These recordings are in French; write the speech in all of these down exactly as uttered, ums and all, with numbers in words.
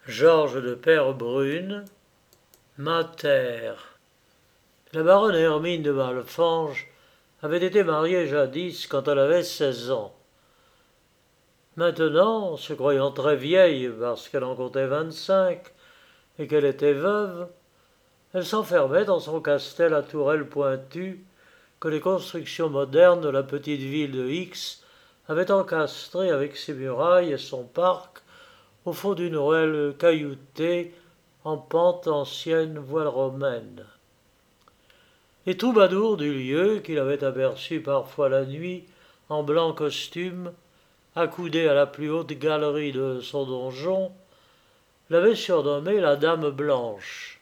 Georges de Peyrebrune, Mater. La baronne Hermine de Mallefange avait été mariée jadis quand elle avait seize ans. Maintenant, se croyant très vieille parce qu'elle en comptait vingt-cinq et qu'elle était veuve, elle s'enfermait dans son castel à tourelles pointues que les constructions modernes de la petite ville de X avaient encastré avec ses murailles et son parc au fond d'une ruelle cailloutée en pente ancienne voile romaine. Les troubadours du lieu, qu'il avait aperçus parfois la nuit, en blanc costume, accoudés à la plus haute galerie de son donjon, l'avaient surnommée la Dame Blanche.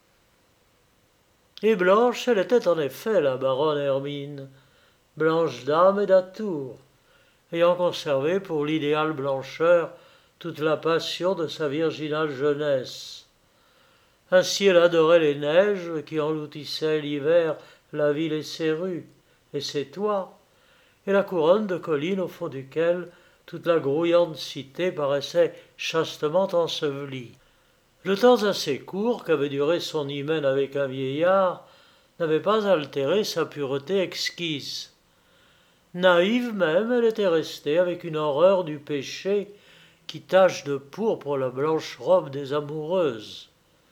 Et blanche elle était en effet, la baronne Hermine, blanche d'âme et d'atour, ayant conservé pour l'idéal blancheur toute la passion de sa virginale jeunesse. Ainsi elle adorait les neiges qui engloutissaient l'hiver la ville et ses rues, et ses toits, et la couronne de collines au fond duquel toute la grouillante cité paraissait chastement ensevelie. Le temps assez court qu'avait duré son hymen avec un vieillard n'avait pas altéré sa pureté exquise. Naïve même, elle était restée avec une horreur du péché qui tache de pourpre la blanche robe des amoureuses.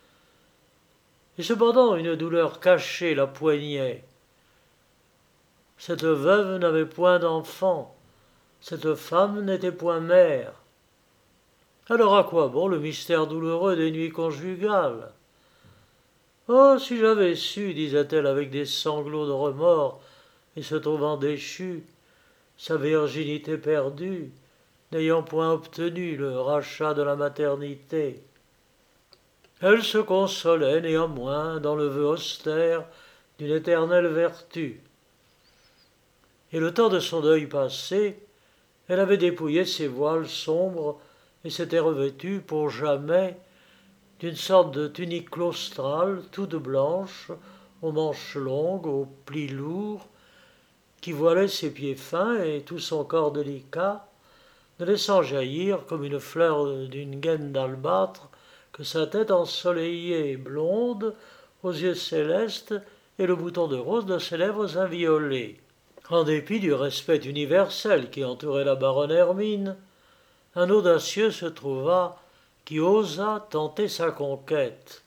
Et cependant une douleur cachée la poignait. Cette veuve n'avait point d'enfant, cette femme n'était point mère. Alors à quoi bon le mystère douloureux des nuits conjugales? Oh, si j'avais su, disait-elle avec des sanglots de remords, et se trouvant déchue, sa virginité perdue, n'ayant point obtenu le rachat de la maternité. Elle se consolait néanmoins dans le vœu austère d'une éternelle vertu. Et le temps de son deuil passé, elle avait dépouillé ses voiles sombres et s'était revêtue pour jamais d'une sorte de tunique claustrale toute blanche, aux manches longues, aux plis lourds, qui voilait ses pieds fins et tout son corps délicat, ne laissant jaillir comme une fleur d'une gaine d'albâtre que sa tête ensoleillée et blonde, aux yeux célestes et le bouton de rose de ses lèvres inviolées. En dépit du respect universel qui entourait la baronne Hermine, un audacieux se trouva qui osa tenter sa conquête.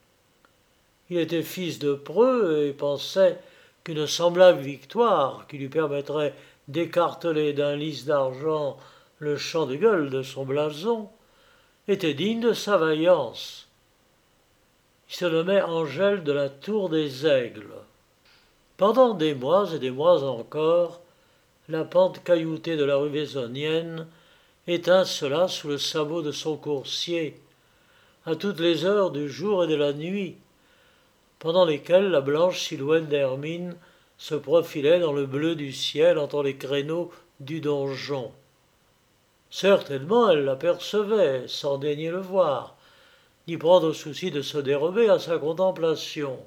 Il était fils de preux et pensait qu'une semblable victoire, qui lui permettrait d'écarteler d'un lys d'argent le champ de gueule de son blason, était digne de sa vaillance. Il se nommait Angèle de la Tour des Aigles. Pendant des mois et des mois encore, la pente cailloutée de la rue Vaisonnienne étincela sous le sabot de son coursier, à toutes les heures du jour et de la nuit, pendant lesquelles la blanche silhouette d'Hermine se profilait dans le bleu du ciel entre les créneaux du donjon. Certainement elle l'apercevait, sans daigner le voir, ni prendre souci de se dérober à sa contemplation.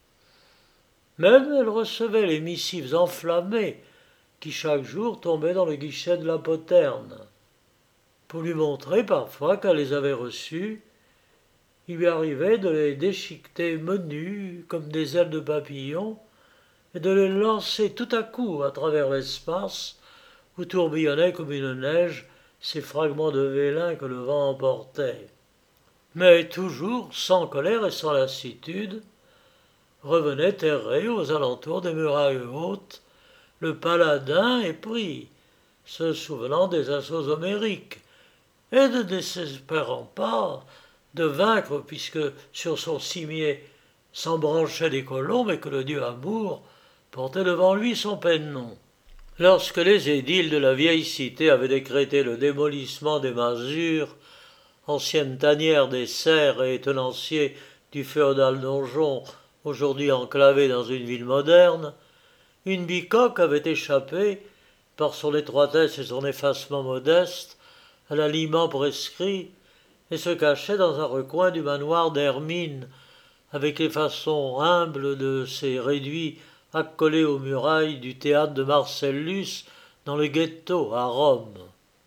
Même elle recevait les missives enflammées qui chaque jour tombaient dans le guichet de la poterne. Pour lui montrer parfois qu'elle les avait reçues, il lui arrivait de les déchiqueter menues comme des ailes de papillon et de les lancer tout à coup à travers l'espace où tourbillonnaient comme une neige ces fragments de vélin que le vent emportait. Mais toujours, sans colère et sans lassitude, revenait errer aux alentours des murailles hautes le paladin épris, se souvenant des assauts homériques, et ne désespérant pas de vaincre puisque sur son cimier s'embranchaient des colombes et que le dieu Amour portait devant lui son pennon. Lorsque les édiles de la vieille cité avaient décrété le démolissement des masures, anciennes tanières des serfs et tenanciers du féodal donjon, aujourd'hui enclavé dans une ville moderne, une bicoque avait échappé, par son étroitesse et son effacement modeste, à l'aliment prescrit, et se cachait dans un recoin du manoir d'Hermine, avec les façons humbles de ces réduits accolés aux murailles du théâtre de Marcellus dans le ghetto à Rome.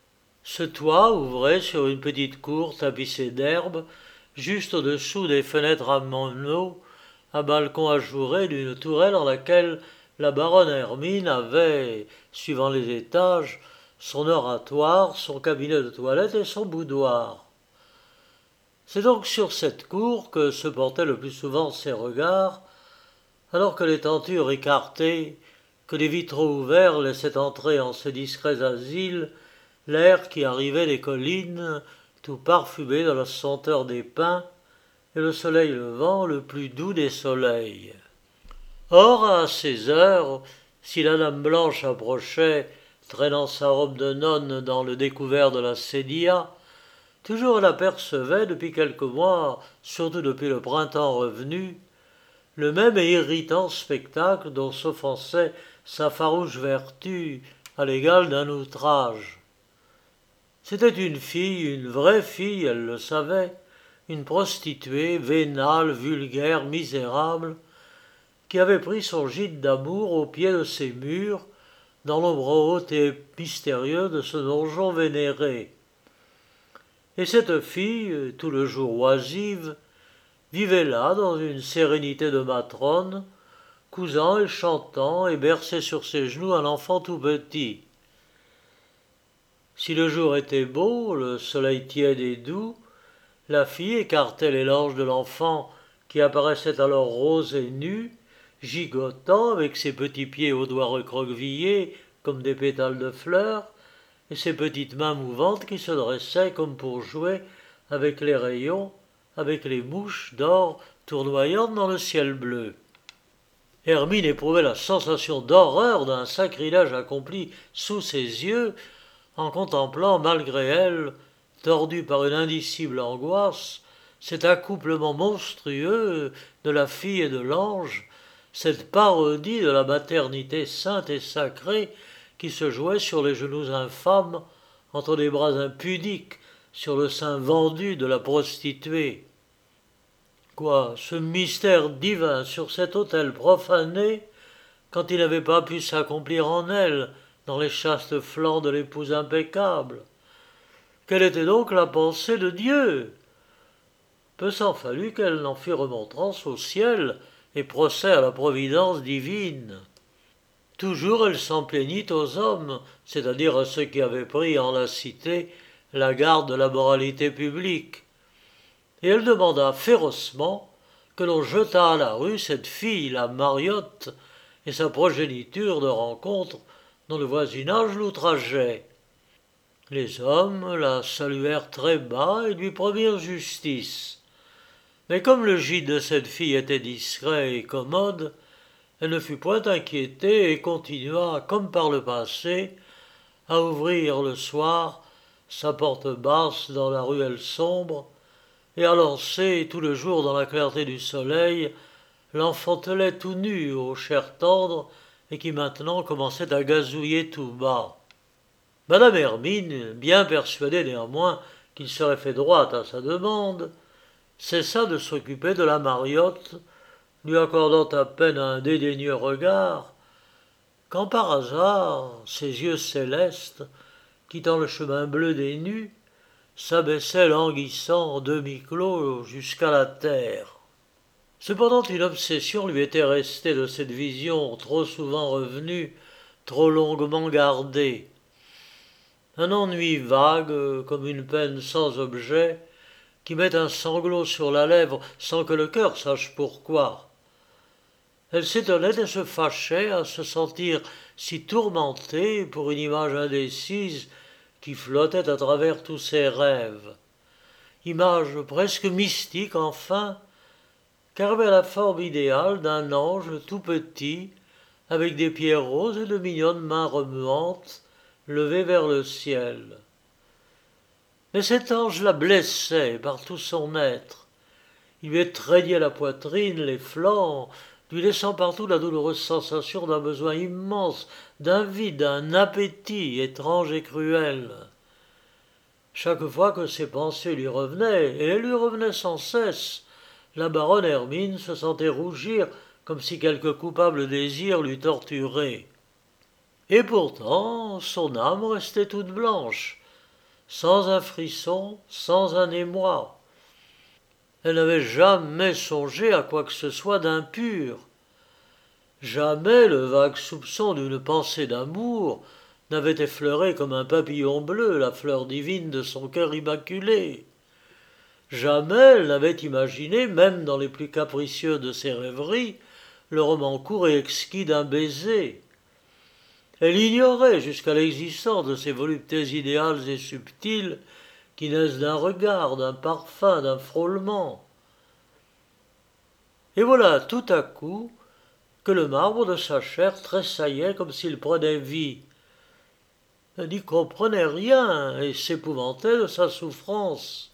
Ce toit ouvrait sur une petite cour tapissée d'herbe, juste au-dessous des fenêtres à meneaux, un balcon ajouré d'une tourelle en laquelle la baronne Hermine avait, suivant les étages, son oratoire, son cabinet de toilette et son boudoir. C'est donc sur cette cour que se portaient le plus souvent ses regards, alors que les tentures écartées, que les vitraux ouverts laissaient entrer en ces discrets asiles l'air qui arrivait des collines, tout parfumé de la senteur des pins, et le soleil levant le plus doux des soleils. Or, à ces heures, si la dame blanche approchait, traînant sa robe de nonne dans le découvert de la sédia, toujours elle apercevait depuis quelques mois, surtout depuis le printemps revenu, le même irritant spectacle dont s'offensait sa farouche vertu à l'égal d'un outrage. C'était une fille, une vraie fille, elle le savait, une prostituée, vénale, vulgaire, misérable, qui avait pris son gîte d'amour au pied de ses murs, dans l'ombre haute et mystérieuse de ce donjon vénéré. Et cette fille, tout le jour oisive, vivait là dans une sérénité de matrone, cousant et chantant et berçait sur ses genoux un enfant tout petit. Si le jour était beau, le soleil tiède et doux, la fille écartait les langes de l'enfant qui apparaissait alors rose et nu, gigotant avec ses petits pieds aux doigts recroquevillés comme des pétales de fleurs, et ses petites mains mouvantes qui se dressaient comme pour jouer avec les rayons, avec les mouches d'or tournoyantes dans le ciel bleu. Hermine éprouvait la sensation d'horreur d'un sacrilège accompli sous ses yeux, en contemplant, malgré elle, tordue par une indicible angoisse, cet accouplement monstrueux de la fille et de l'ange, cette parodie de la maternité sainte et sacrée qui se jouait sur les genoux infâmes, entre les bras impudiques, sur le sein vendu de la prostituée. Quoi, ce mystère divin sur cet autel profané, quand il n'avait pas pu s'accomplir en elle, dans les chastes flancs de l'épouse impeccable? Quelle était donc la pensée de Dieu? Peu s'en fallut qu'elle n'en fît remontrance au ciel et procès à la providence divine. Toujours elle s'en plaignit aux hommes, c'est-à-dire à ceux qui avaient pris en la cité la garde de la moralité publique. Et elle demanda férocement que l'on jetât à la rue cette fille, la Mariotte, et sa progéniture de rencontre dont le voisinage l'outrageait. Les hommes la saluèrent très bas et lui promirent justice. Mais comme le gîte de cette fille était discret et commode, elle ne fut point inquiétée et continua, comme par le passé, à ouvrir le soir sa porte basse dans la ruelle sombre et à lancer tout le jour dans la clarté du soleil l'enfantelet tout nu aux chairs tendres et qui maintenant commençait à gazouiller tout bas. Madame Hermine, bien persuadée néanmoins qu'il serait fait droit à sa demande, cessa de s'occuper de la Mariotte, lui accordant à peine un dédaigneux regard, quand par hasard ses yeux célestes, quittant le chemin bleu des nues, s'abaissaient languissants, demi-clos jusqu'à la terre. Cependant une obsession lui était restée de cette vision trop souvent revenue, trop longuement gardée. Un ennui vague, comme une peine sans objet, qui met un sanglot sur la lèvre sans que le cœur sache pourquoi. Elle s'étonnait et se fâchait à se sentir si tourmentée pour une image indécise qui flottait à travers tous ses rêves. Image presque mystique enfin, car avait la forme idéale d'un ange tout petit, avec des pieds roses et de mignonnes mains remuantes, levées vers le ciel. Mais cet ange la blessait par tout son être. Il lui étreignait la poitrine, les flancs, lui laissant partout la douloureuse sensation d'un besoin immense, d'un vide, d'un appétit étrange et cruel. Chaque fois que ces pensées lui revenaient, et elles lui revenaient sans cesse, la baronne Hermine se sentait rougir comme si quelque coupable désir l'eût torturée. Et pourtant, son âme restait toute blanche. sans un frisson, sans un émoi. Elle n'avait jamais songé à quoi que ce soit d'impur. Jamais le vague soupçon d'une pensée d'amour n'avait effleuré comme un papillon bleu la fleur divine de son cœur immaculé. Jamais elle n'avait imaginé, même dans les plus capricieux de ses rêveries, le roman court et exquis d'un baiser. Elle ignorait jusqu'à l'existence de ces voluptés idéales et subtiles qui naissent d'un regard, d'un parfum, d'un frôlement. Et voilà tout à coup que le marbre de sa chair tressaillait comme s'il prenait vie. Elle n'y comprenait rien et s'épouvantait de sa souffrance.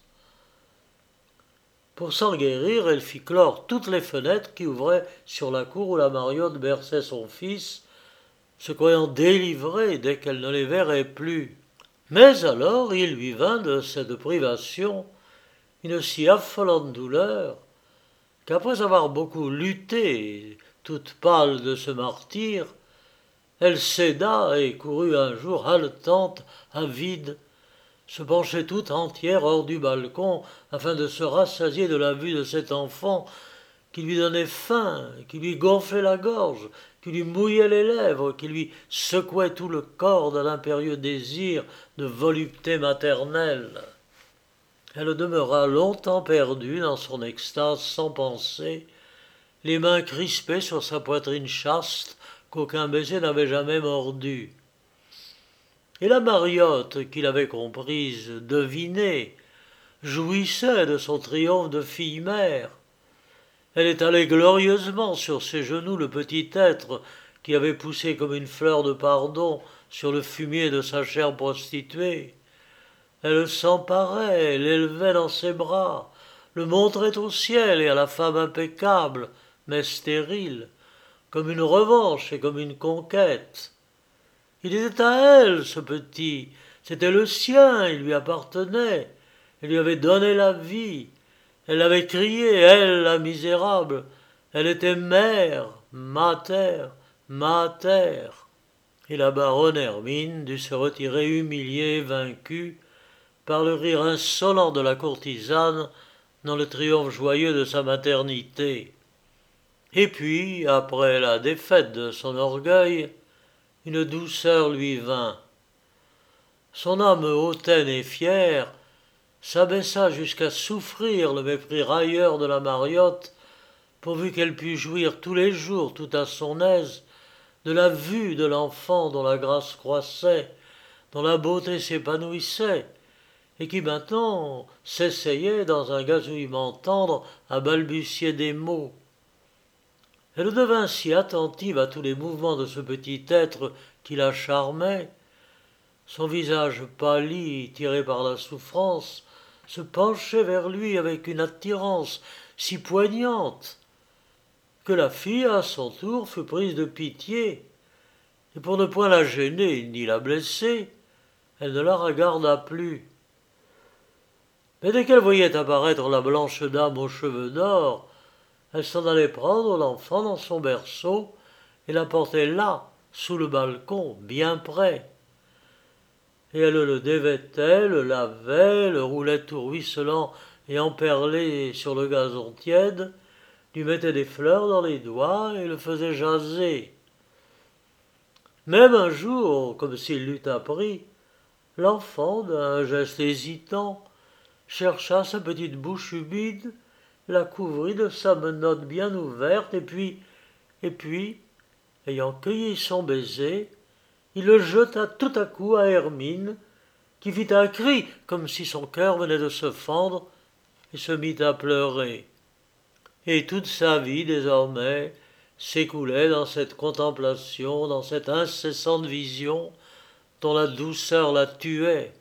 Pour s'en guérir, elle fit clore toutes les fenêtres qui ouvraient sur la cour où la Mariotte berçait son fils, se croyant délivrée dès qu'elle ne les verrait plus. Mais alors il lui vint de cette privation une si affolante douleur qu'après avoir beaucoup lutté, toute pâle de ce martyre, elle céda et courut un jour haletante, avide, se pencher tout entière hors du balcon afin de se rassasier de la vue de cet enfant qui lui donnait faim, qui lui gonflait la gorge, qui lui mouillait les lèvres, qui lui secouait tout le corps d'un impérieux désir de volupté maternelle. Elle demeura longtemps perdue dans son extase sans pensée, les mains crispées sur sa poitrine chaste qu'aucun baiser n'avait jamais mordue. Et la Mariotte, qui l'avait comprise, devinait, jouissait de son triomphe de fille-mère. Elle étalait glorieusement sur ses genoux le petit être qui avait poussé comme une fleur de pardon sur le fumier de sa chair prostituée. Elle s'emparait, l'élevait dans ses bras, le montrait au ciel et à la femme impeccable, mais stérile, comme une revanche et comme une conquête. Il était à elle, ce petit, c'était le sien, il lui appartenait, elle lui avait donné la vie, elle avait crié, elle, la misérable, elle était mère, mater, mater. Et la baronne Hermine dut se retirer humiliée et vaincue par le rire insolent de la courtisane dans le triomphe joyeux de sa maternité. Et puis, après la défaite de son orgueil, une douceur lui vint. Son âme hautaine et fière s'abaissa jusqu'à souffrir le mépris railleur de la Mariotte, pourvu qu'elle pût jouir tous les jours, tout à son aise, de la vue de l'enfant dont la grâce croissait, dont la beauté s'épanouissait, et qui maintenant s'essayait dans un gazouillement tendre à balbutier des mots. Elle devint si attentive à tous les mouvements de ce petit être qui la charmait, son visage pâli, tiré par la souffrance, se penchait vers lui avec une attirance si poignante, que la fille, à son tour, fut prise de pitié, et pour ne point la gêner ni la blesser, elle ne la regarda plus. Mais dès qu'elle voyait apparaître la blanche dame aux cheveux d'or, elle s'en allait prendre l'enfant dans son berceau et la portait là, sous le balcon, bien près. Et elle le dévêtait, le lavait, le roulait tout ruisselant et emperlé sur le gazon tiède, lui mettait des fleurs dans les doigts et le faisait jaser. Même un jour, comme s'il l'eût appris, l'enfant, d'un geste hésitant, chercha sa petite bouche humide, la couvrit de sa menotte bien ouverte, et puis, et puis, ayant cueilli son baiser, il le jeta tout à coup à Hermine, qui fit un cri comme si son cœur venait de se fendre, et se mit à pleurer. Et toute sa vie, désormais, s'écoulait dans cette contemplation, dans cette incessante vision dont la douceur la tuait.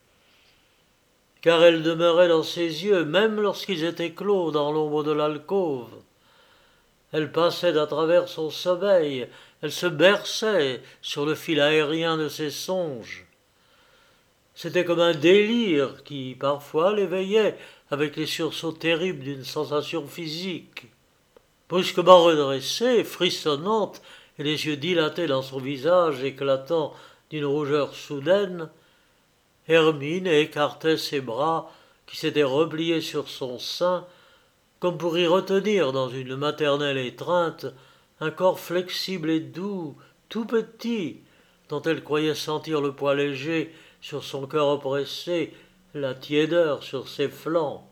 Car elle demeurait dans ses yeux, même lorsqu'ils étaient clos dans l'ombre de l'alcôve. Elle passait à travers son sommeil, elle se berçait sur le fil aérien de ses songes. C'était comme un délire qui, parfois, l'éveillait avec les sursauts terribles d'une sensation physique. Brusquement redressée, frissonnante, et les yeux dilatés dans son visage éclatant d'une rougeur soudaine, Hermine écartait ses bras qui s'étaient repliés sur son sein, comme pour y retenir dans une maternelle étreinte un corps flexible et doux, tout petit, dont elle croyait sentir le poids léger sur son cœur oppressé, la tiédeur sur ses flancs.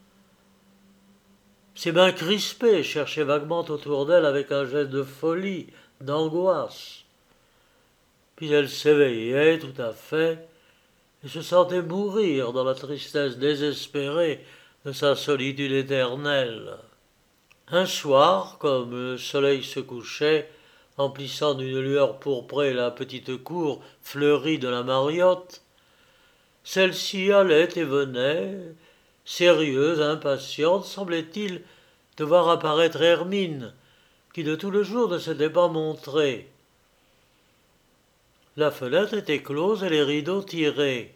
Ses mains crispées cherchaient vaguement autour d'elle avec un geste de folie, d'angoisse. Puis elle s'éveillait tout à fait et se sentait mourir dans la tristesse désespérée de sa solitude éternelle. Un soir, comme le soleil se couchait, emplissant d'une lueur pourprée la petite cour fleurie de la Mariotte, celle-ci allait et venait, sérieuse, impatiente, semblait-il, de voir apparaître Hermine, qui de tout le jour ne s'était pas montrée. La fenêtre était close et les rideaux tirés.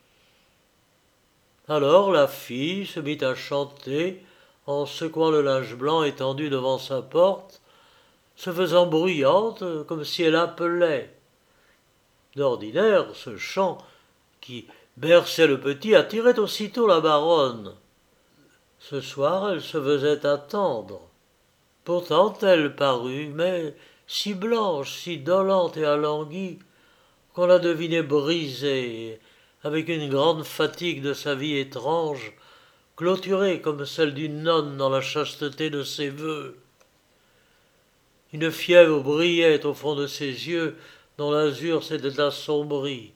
Alors la fille se mit à chanter en secouant le linge blanc étendu devant sa porte, se faisant bruyante comme si elle appelait. D'ordinaire, ce chant, qui berçait le petit, attirait aussitôt la baronne. Ce soir, elle se faisait attendre. Pourtant, elle parut, mais si blanche, si dolente et alanguie, qu'on la devinait brisée, avec une grande fatigue de sa vie étrange, clôturée comme celle d'une nonne dans la chasteté de ses vœux. Une fièvre brillait au fond de ses yeux, dont l'azur s'était assombri.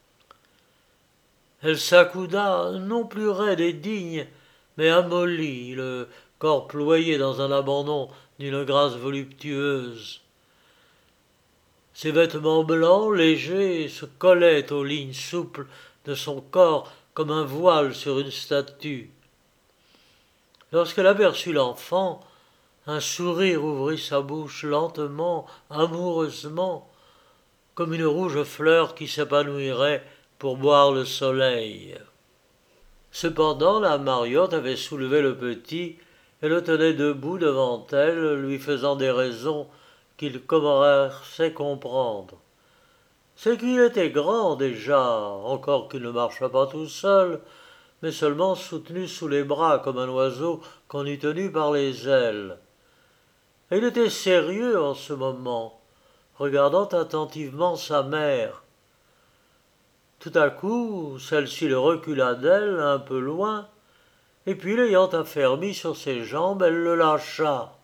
Elle s'accouda, non plus raide et digne, mais amollie, le corps ployé dans un abandon d'une grâce voluptueuse. Ses vêtements blancs, légers, se collaient aux lignes souples de son corps comme un voile sur une statue. Lorsqu'elle aperçut l'enfant, un sourire ouvrit sa bouche lentement, amoureusement, comme une rouge fleur qui s'épanouirait pour boire le soleil. Cependant, la Mariotte avait soulevé le petit et le tenait debout devant elle, lui faisant des raisons qu'il commençait comprendre. C'est qu'il était grand déjà, encore qu'il ne marchât pas tout seul, mais seulement soutenu sous les bras comme un oiseau qu'on eût tenu par les ailes. Et il était sérieux en ce moment, regardant attentivement sa mère. Tout à coup, celle-ci le recula d'elle, un peu loin, et puis l'ayant affermi sur ses jambes, elle le lâcha.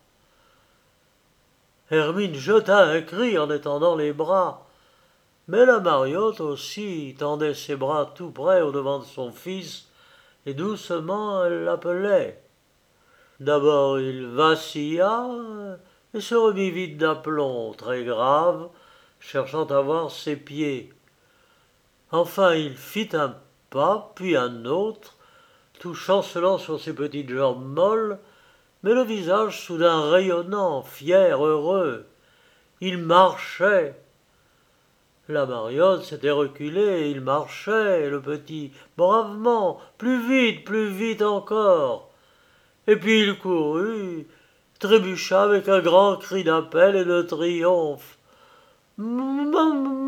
Hermine jeta un cri en étendant les bras, mais la Mariotte aussi tendait ses bras tout près au-devant de son fils, et doucement elle l'appelait. D'abord il vacilla et se remit vite d'aplomb, très grave, cherchant à voir ses pieds. Enfin il fit un pas, puis un autre, tout chancelant sur ses petites jambes molles, mais le visage soudain rayonnant, fier, heureux. Il marchait. La Mariotte s'était reculée, et il marchait, le petit, bravement, plus vite, plus vite encore. Et puis il courut, trébucha avec un grand cri d'appel et de triomphe. « Maman »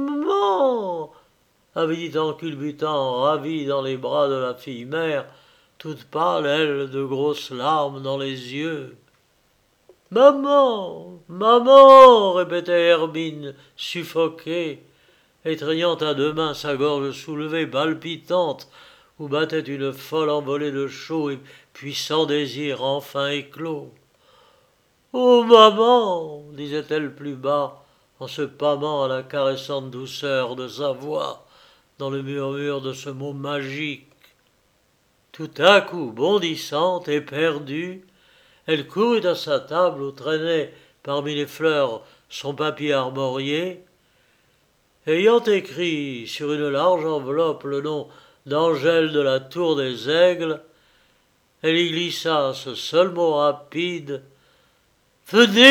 avait dit en culbutant, ravi dans les bras de la fille-mère, toute pâle, elle, de grosses larmes dans les yeux. « Maman, maman » répétait Hermine, suffoquée, étreignant à deux mains sa gorge soulevée, palpitante, où battait une folle envolée de chaud et puissant désir enfin éclos. « Oh, maman » disait-elle plus bas, en se pâmant à la caressante douceur de sa voix, dans le murmure de ce mot magique. Tout à coup, bondissante, éperdue, elle courut à sa table où traînait parmi les fleurs son papier armorié. Ayant écrit sur une large enveloppe le nom d'Angèle de la Tour des Aigles, elle y glissa ce seul mot rapide. « Venez »